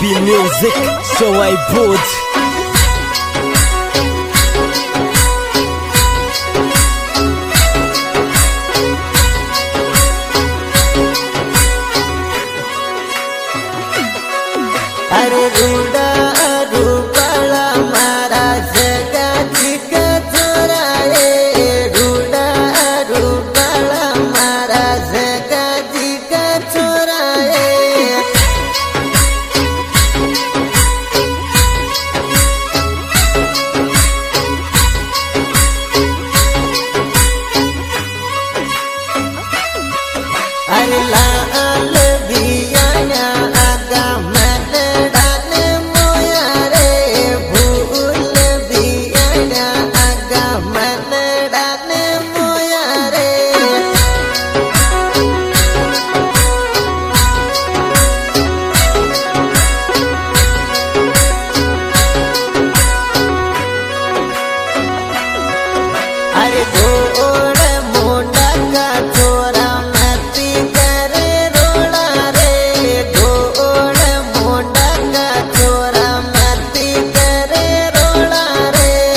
Happy music, so I put. अरे रूडा रूपाला मारा जगाची कचोरा रे रूडा रूपाला मारा जगाची कचोरा रे अरे लाल बियाण्या आगा अरे घोड़ मोटा का चोरा मती करे रोड़ा रे घोड़ मोटा का चोरा मती करे रोड़ा रे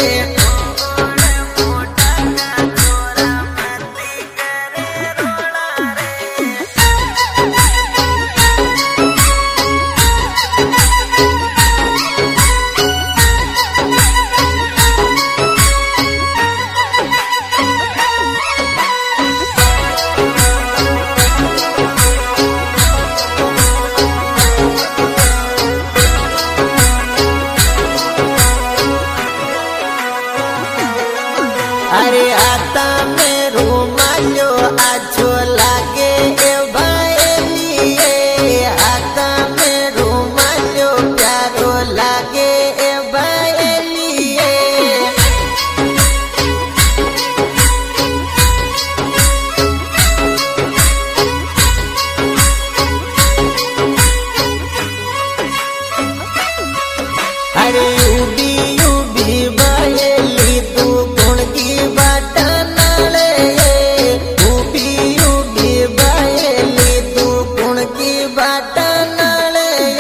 मोटा का चोरा मती करे रोड़ा रे अरे आता में रूमालो आछो लागे ए भाईलिए आता में रूमालो प्यारो लागे ए भाईलिए अरे उबी उबी भाईली तू गुण की बाटा नाले उबी उबी भाईली तू गुण की बाटा नाले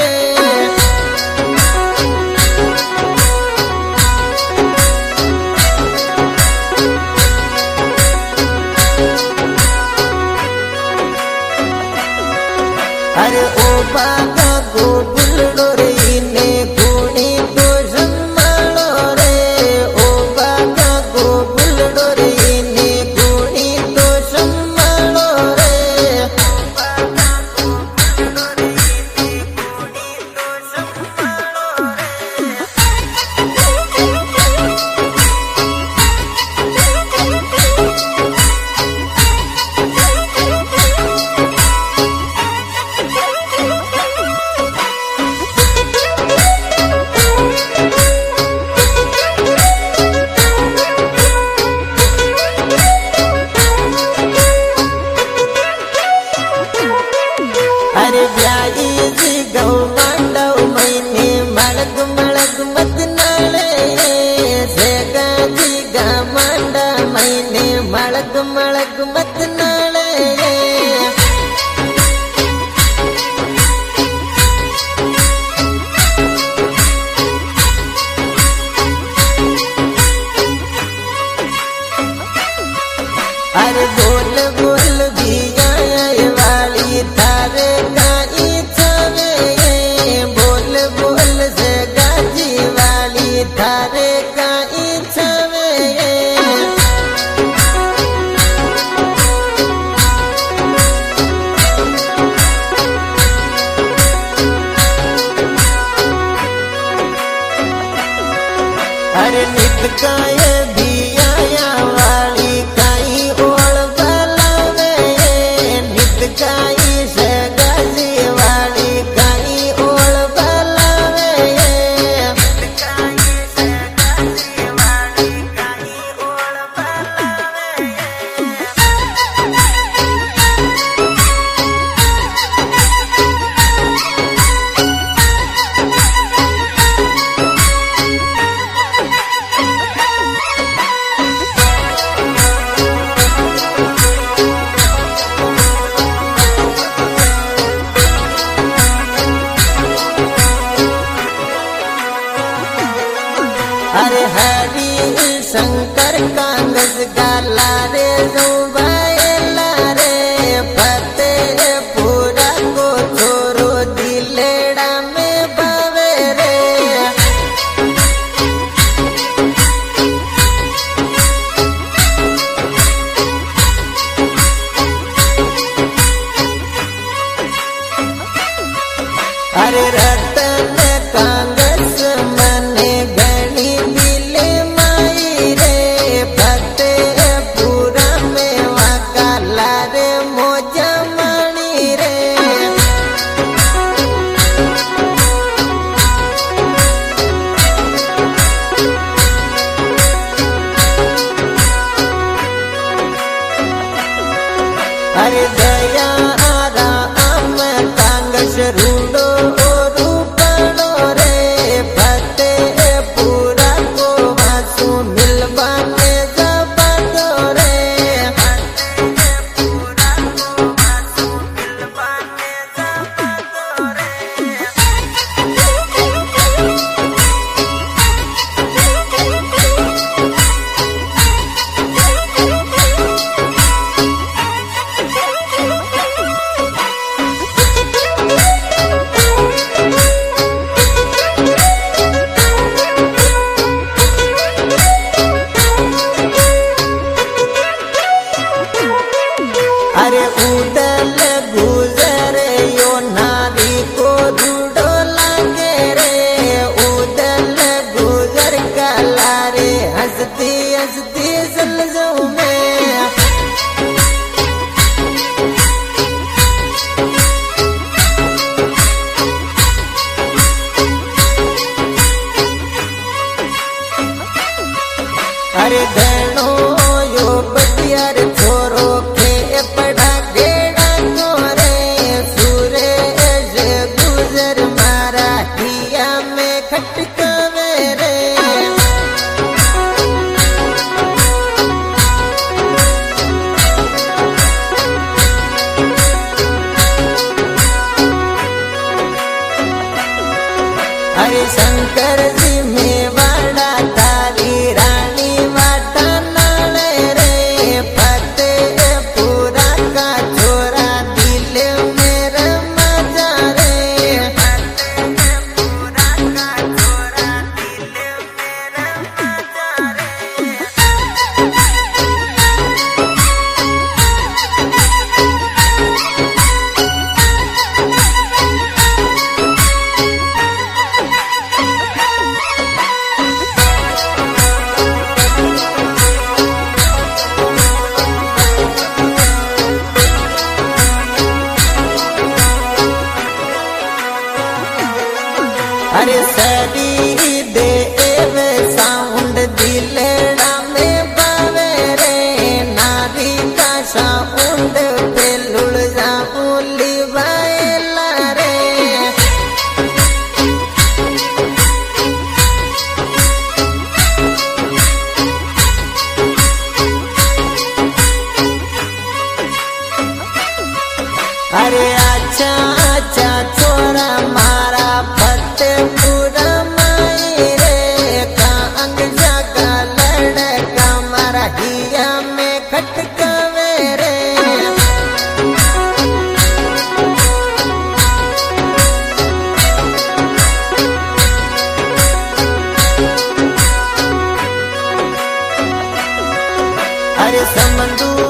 अरे ओ बागा गो बुलडो रे इने गुणी तो जन्मालो रे ओ बागा गो बुलडो रे इने गुणी तो जन्मालो रे ओ बागा गो बुलडो रे इने गुणी तो जन्मालो अरे ब्याई जी गौ मांडव मैंने मलग मलग मत नाले सेगा जी गा मांडा मैंने मलग मलग मत नाले अरे बोल बोल भी आए वाली थारे गाई छवे बोल बोल से गाजी वाली थारे गाई छवे अरे नित काय भी आया वाली काई ओळ बलावे नित काई से गाजी वाली काई ओळ बलावे नित काई से गाजी वाली काई ओळ बलावे अरे रतन कांगस मने गणी दिले माई रे फतेहपुरा में वाकाला रे मोजा मणि रे अरे दया आरा आम कांगस रूडो रूपणो रे फतेहपुरा को वासु मिलवाने जबादो रे फतेहपुरा को वासु मिलवाने जबादो रे अरे उदल गुजरे यो नारी को रूडो लागे रे उदल गुजर कला रे हंसती हंसती चल जाऊं मैं अरे बहनो यो बटियार छोरो के पड़ा गेड़ा गोरे सूरज गुजर मारा हिया में खटकावे रे अरे शंकर जी में वाड़ा तारी रानी वाटा नाले रे फतेहपुरा का छोरा दिल मेरा मजा रे फतेहपुरा का छोरा दिल मेरा मजा रे अरे सरी देव साउंड दिलड़ा में बावे रे नारी का साउंड पे लुड़ जाऊं लिवाएला रे अरे अच्छा अच्छा छोरा मारा फतेहपुरा माई रे कांग जागा लड़का मारा हिया में खटकावे रे अरे समंदू